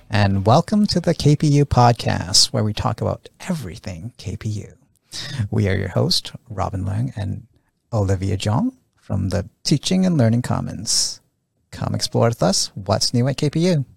and welcome to the KPU podcast, where we talk about everything KPU. We are your host, Robin Leung and Olivia Jong from the Teaching and Learning Commons. Come explore with us what's new at KPU.